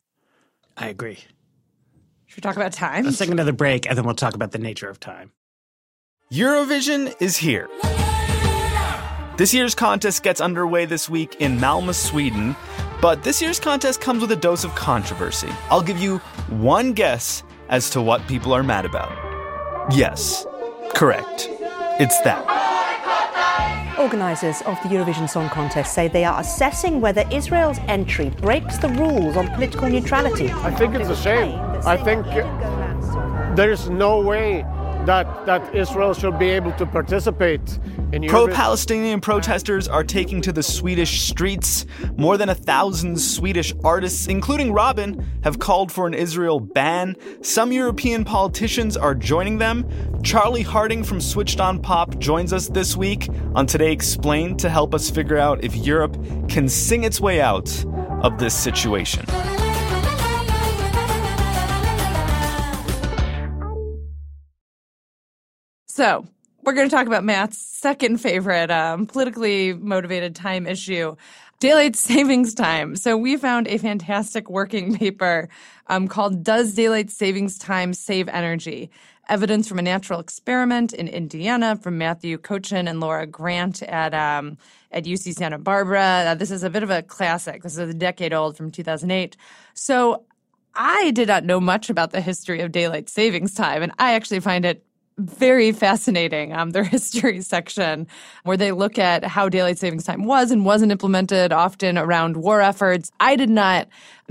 I agree. Should we talk about time? Let's take another break and then we'll talk about the nature of time. Eurovision is here. This year's contest gets underway this week in Malmö, Sweden. But this year's contest comes with a dose of controversy. I'll give you one guess as to what people are mad about. Yes, correct. It's that. Organisers of the Eurovision Song Contest say they are assessing whether Israel's entry breaks the rules on political neutrality. I think it's a shame. I think there's no way that Israel should be able to participate in Eurovision. Pro-Palestinian protesters are taking to the Swedish streets. More than 1,000 Swedish artists, including Robin, have called for an Israel ban. Some European politicians are joining them. Charlie Harding from Switched On Pop joins us this week on Today Explained to help us figure out if Europe can sing its way out of this situation. So we're going to talk about Matt's second favorite politically motivated time issue, daylight savings time. So we found a fantastic working paper called Does Daylight Savings Time Save Energy? Evidence from a natural experiment in Indiana from Matthew Cochin and Laura Grant at UC Santa Barbara. This is a bit of a classic. This is a decade old from 2008. So I did not know much about the history of daylight savings time, and I actually find it very fascinating, their history section, where they look at how daylight savings time was and wasn't implemented, often around war efforts. I did not,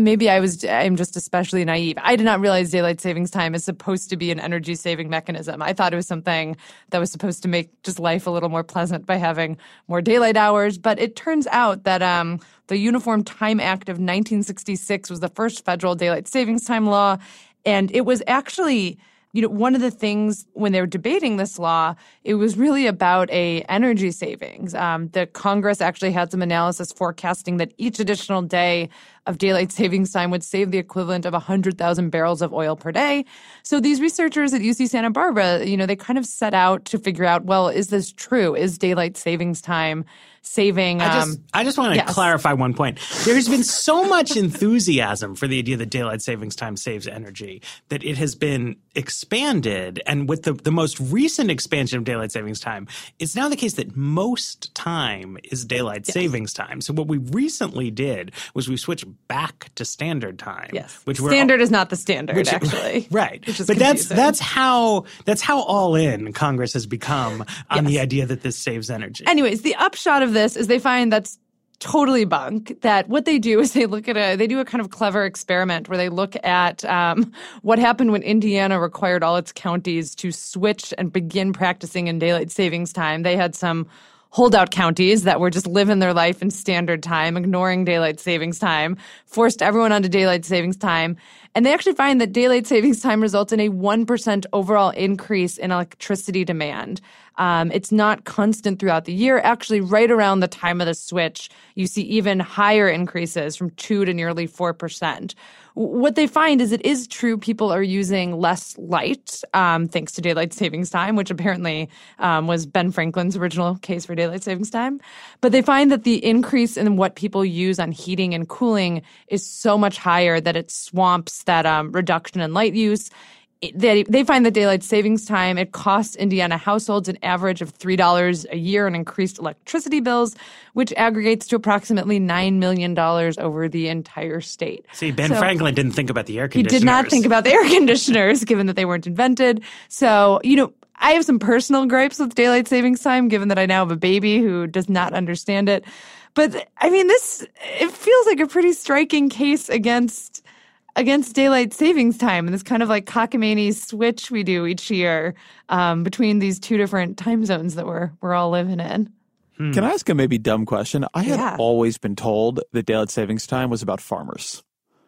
I'm just especially naive. I did not realize daylight savings time is supposed to be an energy saving mechanism. I thought it was something that was supposed to make just life a little more pleasant by having more daylight hours. But it turns out that the Uniform Time Act of 1966 was the first federal daylight savings time law. And it was actually, one of the things when they were debating this law, it was really about a energy savings. The Congress actually had some analysis forecasting that each additional day of daylight savings time would save the equivalent of 100,000 barrels of oil per day. So these researchers at UC Santa Barbara, they kind of set out to figure out, well, is this true? Is daylight savings time saving? I just want to clarify one point. There's been so much enthusiasm for the idea that daylight savings time saves energy that it has been expanded. And with the most recent expansion of daylight savings time, it's now the case that most time is daylight savings time. So what we recently did was we switched back to standard time. Yes, standard is not the standard, actually. Right, but confusing. that's how all in Congress has become on the idea that this saves energy. Anyways, the upshot of this is they find that's totally bunk. That what they do is they do a kind of clever experiment where they look at what happened when Indiana required all its counties to switch and begin practicing in daylight savings time. They had some holdout counties that were just living their life in standard time, ignoring daylight savings time, forced everyone onto daylight savings time. And they actually find that daylight savings time results in a 1% overall increase in electricity demand. It's not constant throughout the year. Actually, right around the time of the switch, you see even higher increases from 2 to nearly 4%. What they find is it is true people are using less light thanks to daylight savings time, which apparently was Ben Franklin's original case for daylight savings time. But they find that the increase in what people use on heating and cooling is so much higher that it swamps that reduction in light use. They find that daylight savings time, it costs Indiana households an average of $3 a year in increased electricity bills, which aggregates to approximately $9 million over the entire state. See, Ben Franklin didn't think about the air conditioners. He did not think about the air conditioners, given that they weren't invented. So, I have some personal gripes with daylight savings time, given that I now have a baby who does not understand it. But, it feels like a pretty striking case against daylight savings time and this kind of like cockamamie switch we do each year between these two different time zones that we're all living in. Can I ask a maybe dumb question? I had always been told that daylight savings time was about farmers.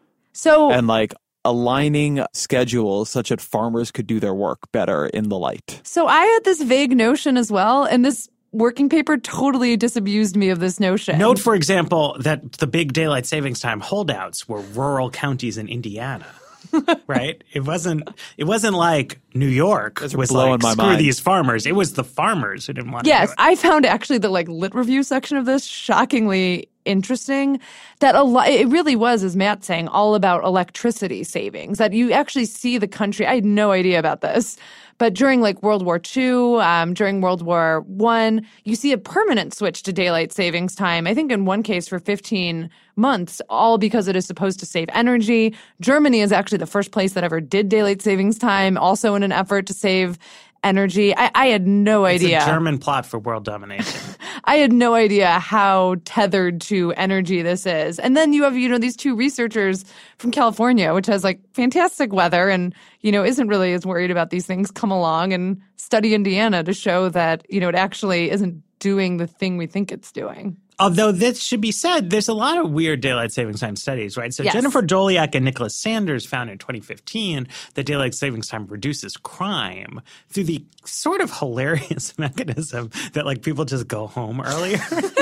And aligning schedules such that farmers could do their work better in the light. So I had this vague notion as well, and this working paper totally disabused me of this notion. Note, for example, that the big daylight savings time holdouts were rural counties in Indiana. Right? It wasn't like New York was like, screw these farmers. It was the farmers who didn't want to do it. Yes, I found actually the lit review section of this shockingly interesting. That it really was, as Matt's saying, all about electricity savings. That you actually see the country. I had no idea about this. But during World War II, during World War I, you see a permanent switch to daylight savings time, I think in one case for 15 months, all because it is supposed to save energy. Germany is actually the first place that ever did daylight savings time, also in an effort to save energy. I had no idea. It's a German plot for world domination. I had no idea how tethered to energy this is. And then you have, these two researchers from California, which has like fantastic weather and, isn't really as worried about these things, come along and study Indiana to show that, it actually isn't doing the thing we think it's doing. Although this should be said, there's a lot of weird daylight savings time studies, right? So yes. Jennifer Doliak and Nicholas Sanders found in 2015 that daylight savings time reduces crime through the sort of hilarious mechanism that like people just go home earlier.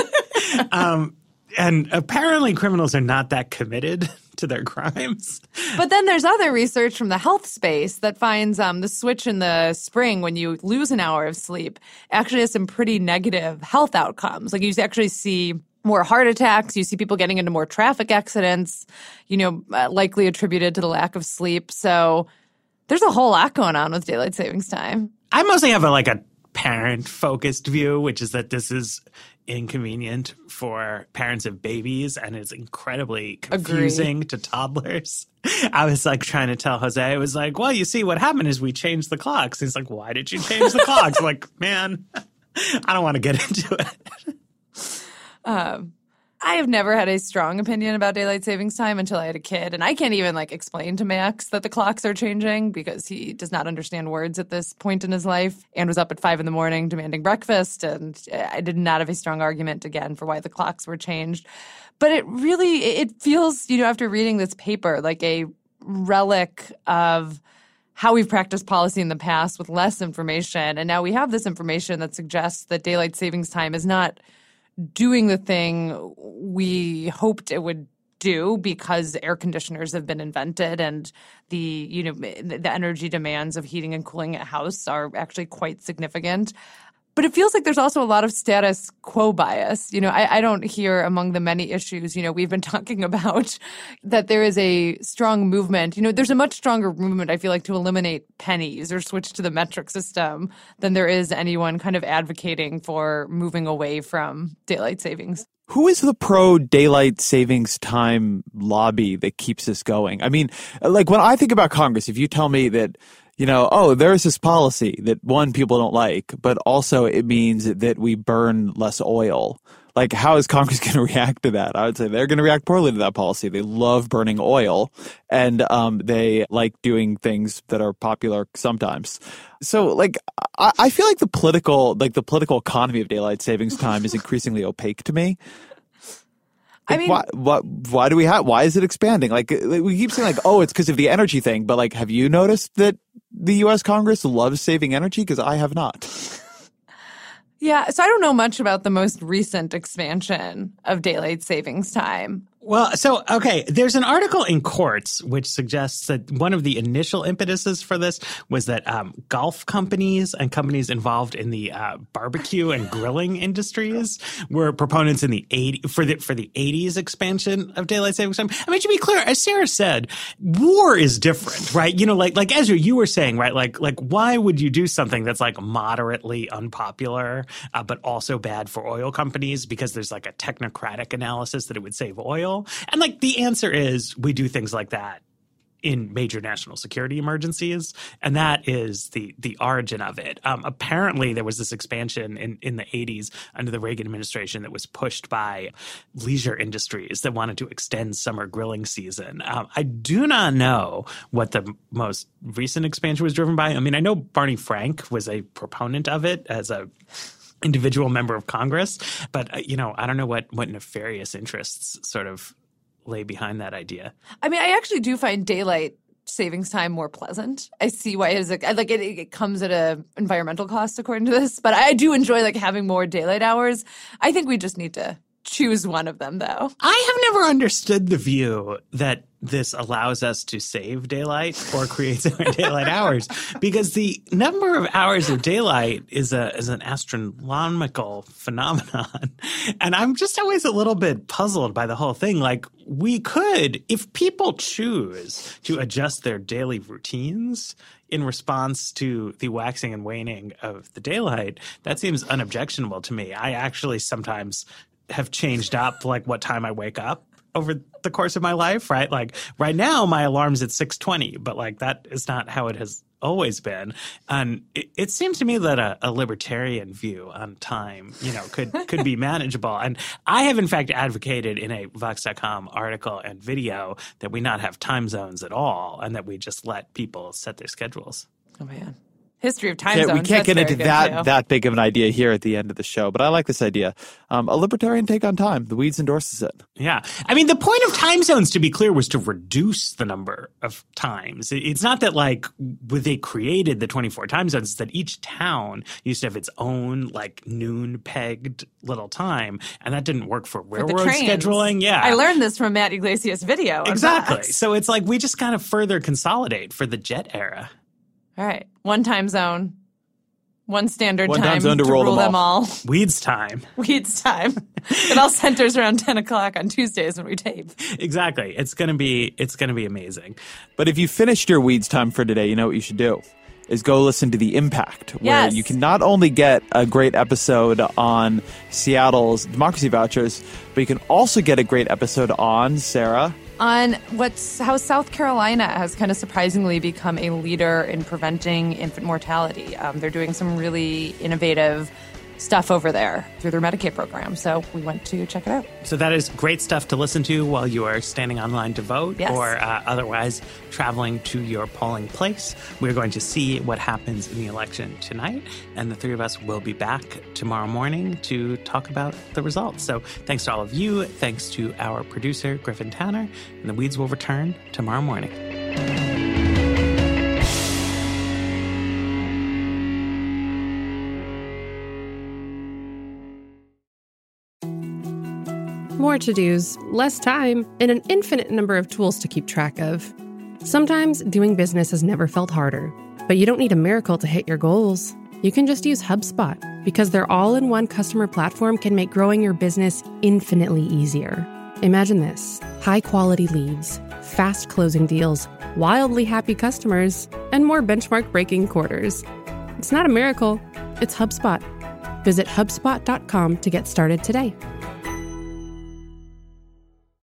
And apparently criminals are not that committed to their crimes. But then there's other research from the health space that finds the switch in the spring when you lose an hour of sleep actually has some pretty negative health outcomes. Like you actually see more heart attacks. You see people getting into more traffic accidents, likely attributed to the lack of sleep. So there's a whole lot going on with daylight savings time. I mostly have a parent-focused view, which is that this is inconvenient for parents of babies and it's incredibly confusing to toddlers. I was like trying to tell Jose, I was like, well, you see, what happened is we changed the clocks. He's like, why did you change the clocks? I'm like, man, I don't want to get into it. I have never had a strong opinion about daylight savings time until I had a kid. And I can't even explain to Max that the clocks are changing because he does not understand words at this point in his life and was up at 5 a.m. demanding breakfast. And I did not have a strong argument again for why the clocks were changed. But it feels, after reading this paper, like a relic of how we've practiced policy in the past with less information. And now we have this information that suggests that daylight savings time is not doing the thing we hoped it would do because air conditioners have been invented and the energy demands of heating and cooling a house are actually quite significant. But it feels like there's also a lot of status quo bias. I don't hear among the many issues, we've been talking about that there is a strong movement. There's a much stronger movement, I feel like, to eliminate pennies or switch to the metric system than there is anyone kind of advocating for moving away from daylight savings. Who is the pro-daylight savings time lobby that keeps this going? I mean, like when I think about Congress, if you tell me that there's this policy that, one, people don't like, but also it means that we burn less oil. Like, how is Congress going to react to that? I would say they're going to react poorly to that policy. They love burning oil, and they like doing things that are popular sometimes. So, I feel like the political economy of daylight savings time is increasingly opaque to me. Why do we have? Why is it expanding? We keep saying it's because of the energy thing, but have you noticed that the U.S. Congress loves saving energy? Because I have not. Yeah, so I don't know much about the most recent expansion of daylight savings time. Well, there's an article in Quartz which suggests that one of the initial impetuses for this was that golf companies and companies involved in the barbecue and grilling industries were proponents in the 80s expansion of daylight savings time. I mean, to be clear, as Sarah said, war is different, right? Like Ezra, you were saying, right? Like why would you do something that's moderately unpopular, but also bad for oil companies because there's a technocratic analysis that it would save oil? And the answer is we do things like that in major national security emergencies, and that is the origin of it. Apparently, there was this expansion in the 80s under the Reagan administration that was pushed by leisure industries that wanted to extend summer grilling season. I do not know what the most recent expansion was driven by. I mean, I know Barney Frank was a proponent of it as a individual member of Congress, but I don't know what nefarious interests sort of lay behind that idea. I mean, I actually do find daylight savings time more pleasant. I see why it comes at a environmental cost according to this, but I do enjoy having more daylight hours. I think we just need to choose one of them, though. I have never understood the view that this allows us to save daylight or create daylight hours, because the number of hours of daylight is an astronomical phenomenon. And I'm just always a little bit puzzled by the whole thing. We could, if people choose to adjust their daily routines in response to the waxing and waning of the daylight, that seems unobjectionable to me. I actually sometimes have changed up what time I wake up over the course of my life, right? Right now my alarm's at 6:20, but that is not how it has always been. And it seems to me that a libertarian view on time, could be manageable. And I have, in fact, advocated in a Vox.com article and video that we not have time zones at all and that we just let people set their schedules. Oh, man. History of time zones. We can't get into that big of an idea here at the end of the show, but I like this idea. A libertarian take on time. The Weeds endorses it. Yeah. I mean, the point of time zones, to be clear, was to reduce the number of times. It's not that, when they created the 24 time zones, it's that each town used to have its own, noon-pegged little time, and that didn't work for railroad scheduling. Yeah. I learned this from Matt Iglesias' video. Exactly. So it's we just kind of further consolidate for the jet era. All right. One time zone, one standard one time zone to rule them all. Weeds time. Weeds time. It all centers around 10 o'clock on Tuesdays when we tape. Exactly. It's gonna be amazing. But if you finished your Weeds time for today, you know what you should do is go listen to The Impact, where you can not only get a great episode on Seattle's democracy vouchers, but you can also get a great episode on, Sarah, on how South Carolina has kind of surprisingly become a leader in preventing infant mortality. They're doing some really innovative stuff over there through their Medicaid program. So we went to check it out. So that is great stuff to listen to while you are standing online to vote or otherwise traveling to your polling place. We're going to see what happens in the election tonight. And the three of us will be back tomorrow morning to talk about the results. So thanks to all of you. Thanks to our producer, Griffin Tanner. And the Weeds will return tomorrow morning. More to-dos, less time, and an infinite number of tools to keep track of. Sometimes doing business has never felt harder, but you don't need a miracle to hit your goals. You can just use HubSpot, because their all-in-one customer platform can make growing your business infinitely easier. Imagine this: high-quality leads, fast closing deals, wildly happy customers, and more benchmark-breaking quarters. It's not a miracle, it's HubSpot. Visit HubSpot.com to get started today.